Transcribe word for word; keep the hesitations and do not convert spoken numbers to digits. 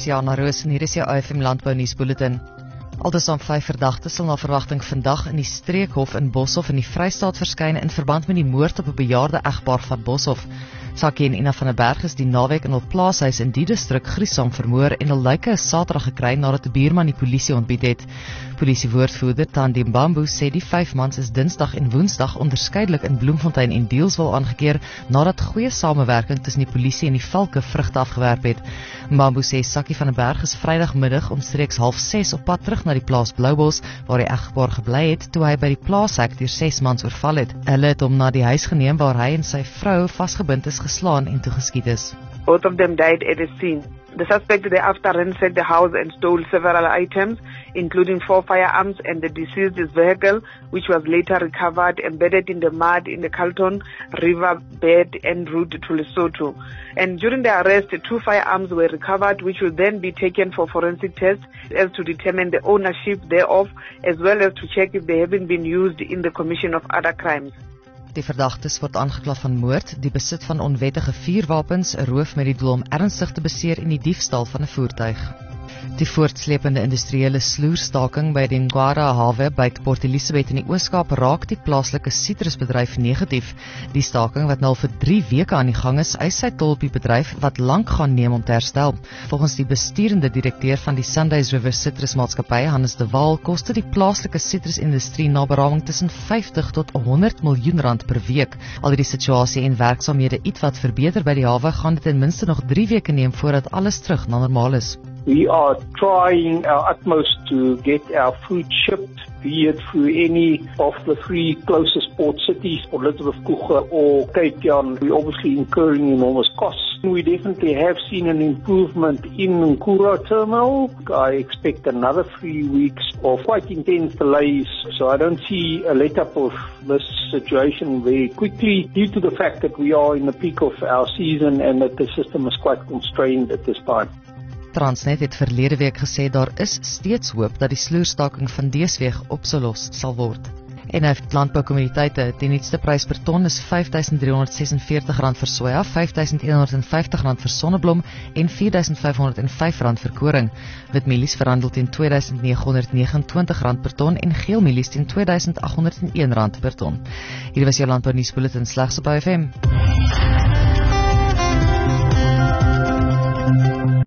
is Jana Roos en hier is jou O F M Landbou Nuusbulletin. Altesaam vyf verdagtes sal na verwagting vandag in die Streekhof in Boshoff in die Vrystaat verskyn in verband met die moord op 'n bejaarde egpaar van Boshoff. Sakie en Ina van der Berg is die naweek in hul plaashuis in die distrik gruisam vermoor en hul lyke is Saterdag gekry nadat 'n buurman die polisie ontbied het. Polisiewoordvoerder Thandi Mbambo sê die vyf mans is Dinsdag en Woensdag onderskeidelik in Bloemfontein en Deelswil aangekeer nadat goeie samewerking tussen die polisie en die valke vrugte afgewerp het. Mbambo sê Sakie van der Berg is Vrydagmiddag omstreeks half ses op pad terug na die plaas Bloubos waar die egpaar gebly het toe hy by die plaashek deur ses mans oorval het. Hulle het hom na die huis geneem waar hy en sy vrou vasgebind is, geslaan en toegeskiet is. Both of them died at the scene. The suspect thereafter ransacked the house and stole several lesotho, including four firearms and the deceased's vehicle, which was later recovered embedded in the mud in the Carlton River bed en route to Lesotho. And during the arrest, two firearms were recovered, which will then be taken for forensic tests as to determine the ownership thereof, as well as to check if they haven't been used in the commission of other crimes. Die verdagtes word aangekla van moord, die besit van onwettige vuurwapens, 'n roof met die doel om ernstig te beseer en die diefstal van 'n voertuig. Die voortslepende industriële sloerstaking by die Ngwara hawe by Port Elizabeth in die Oos-Kaap raak die plaaslike sitrusbedryf negatief. Die staking wat nou vir drie weke aan die gang is, eis sy tol op die bedryf wat lank gaan neem om te herstel. Volgens die besturende direkteur van die Sundays River Sitrusmaatskappy, Hannes de Waal, koste die plaaslike sitrusindustrie na beraming tussen vyftig tot honderd miljoen rand per week. Al die situasie en werksaamhede ietwat verbeter by die hawe, gaan dit ten minste nog drie weke neem voordat alles terug na normaal is. We are trying our utmost to get our food shipped, be it through any of the three closest port cities, or Elizabeth Kuche or Cape Town. We're obviously incurring enormous costs. We definitely have seen an improvement in Nkura terminal. I expect another three weeks of quite intense delays, so I don't see a let-up of this situation very quickly due to the fact that we are in the peak of our season and that the system is quite constrained at this time. Transnet het verlede week gesê daar is steeds hoop dat die sloerstaking van deesweeg opgelos sal word. En hy landboukommoditeite, die nuutste prys per ton is vyf duisend driehonderd sesenveertig rand vir soja, vyf duisend eenhonderd vyftig rand vir sonneblom en vier duisend vyf honderd vyf rand vir koring. Witmielies verhandel teen twee duisend negenhonderd negenentwintig rand per ton en geelmielies teen twee duisend agt honderd een rand per ton. Hier was jou landbou nuusbulletin slegs op O F M.